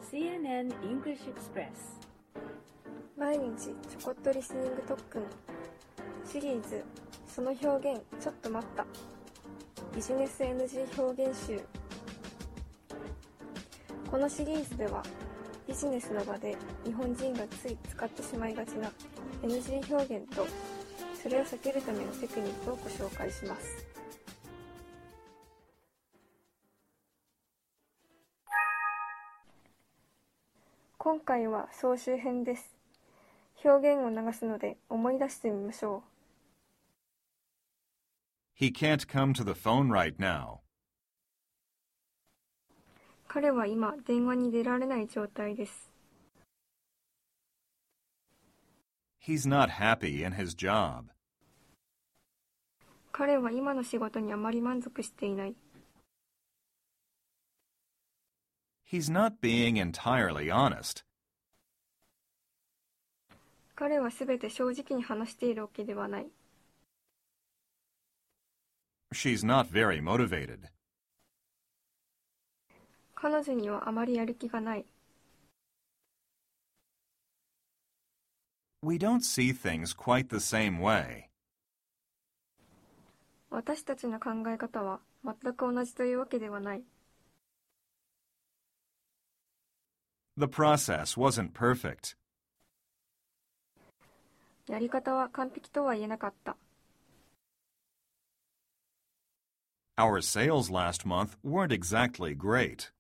CNN English Express 毎日ちょこっとリスニング特訓シリーズその表現ちょっと待ったビジネス NG 表現集。このシリーズではビジネスの場で日本人がつい使ってしまいがちな NG 表現とそれを避けるためのテクニックをご紹介します。今回は総集編です。表現を流すので思い出してみましょう。 He can't come to the phone right now. 彼は今電話に出られない状態です。 He's not happy in his job. 彼は今の仕事にあまり満足していない。 He's not being entirely honest. 彼はすべて正直に話しているわけではない。 She's not very motivated. 彼女にはあまりやる気がない。 We don't see things quite the same way. 私たちの考え方は全く同じというわけではない。 The process wasn't perfect. やり方は完璧とは言えなかった。 Our sales last month weren't exactly great.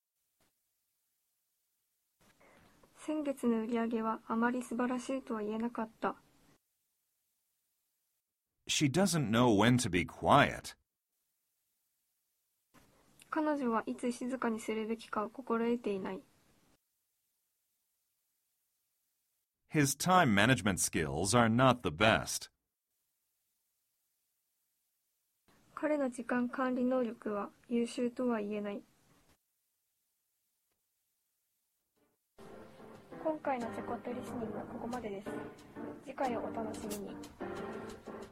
先月の売り上げはあまり素晴らしいとは言えなかった。 She doesn't know when to be quiet. 彼女はいつ静かにするべきかを心得ていない。 His time management skills are not the best. 彼の時間管理能力は優秀とは言えない。今回のちょこっとリスニングはここまでです。次回をお楽しみに。